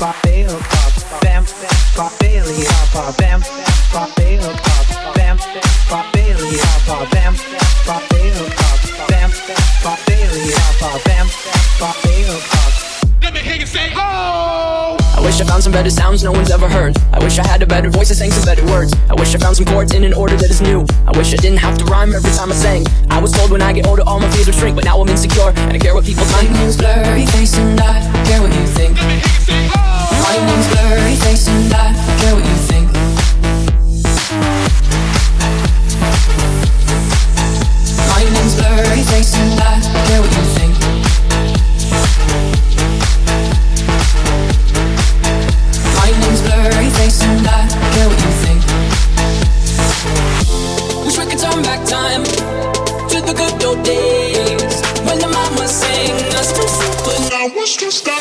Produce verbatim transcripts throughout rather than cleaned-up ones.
pop, bail pop, bam, pop, bailey, pop, bam, pop, bail pop, bam, pop, bailey, pop, bam, pop, bail pop, bam, pop, bailey, pop, bam, pop, bail pop. Let me hear you say, oh! I wish I found some better sounds no one's ever heard. I wish I had a better voice that sang some better words. I wish I found some chords in an order that is new. I wish I didn't have to rhyme every time I sang. I was told when I get older all my fears would shrink, but now I'm insecure and I care what people think. My name's blurry face and I care what you think. Let me hear you say, oh! My name's blurry face and I care what you think. My name's blurry face and I care what you think. My name's blurry face and I care what you think. Wish we could turn back time to the good old days when the mama sang us to sleep, but now what's to stop?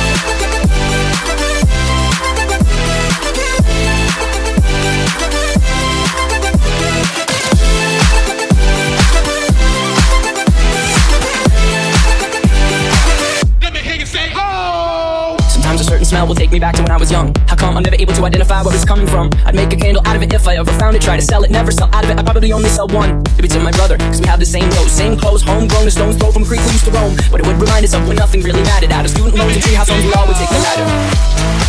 Sometimes a certain smell will take me back to when I was young. How come I'm never able to identify where it's coming from? I'd make a candle out of it if I ever found it. Try to sell it, never sell out of it. I probably only sell one. Maybe to my brother, cause we have the same nose, same clothes, homegrown, a stone's throw from a creek we used to roam. But it would remind us of when nothing really mattered. Out of student loans and treehouse homes, we always take the ladder.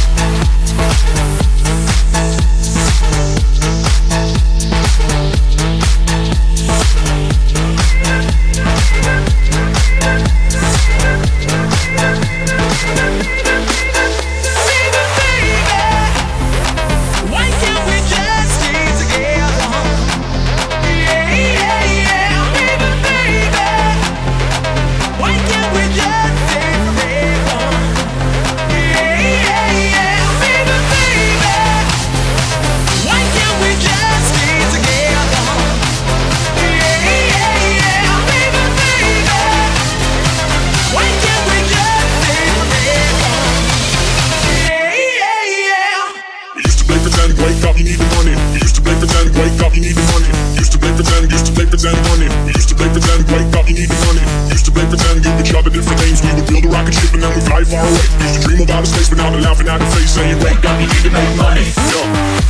Wake up, you need the money. You used to play pretend, wake up, you need the money. Used to play pretend, used to play pretend money. You used to play pretend, wake up, you need the money. Used to play pretend, give each other different names. We would build a rocket ship and then we fly far away. Used to dream about a space, but now they're laughing at the face, saying, wake up, you need to make money. Yeah.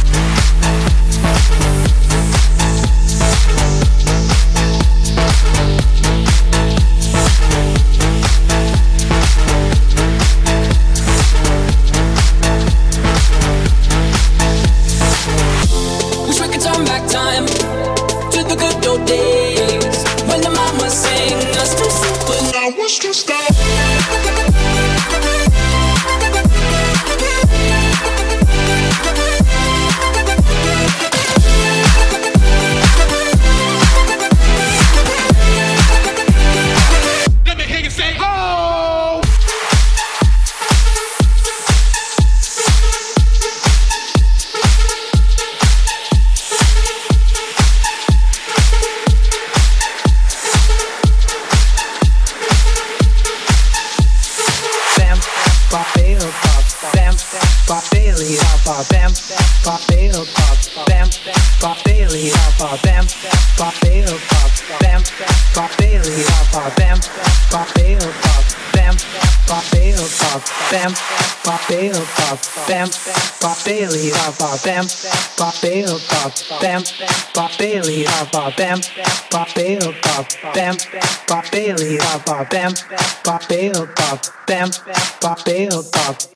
Back time to the good old days when the mama sang us to sleep, but now what's to stop? Let me hear you say, oh! Pop, bail pop, bam, pop, bailey, pop, bam, pop, bail pop, bam, pop, bailey, pop, bam, pop, bail pop, bam, pop, bailey, pop, bam, pop, bail pop, bam, pop, bail pop, bam, pop, bail pop, bam, pop, bailey, pop, bam, pop, bail pop, bam, pop, bailey, pop, bam, pop, bail pop, bam, pop, bailey, pop, bam, pop, bail pop, bam, pop, bail pop.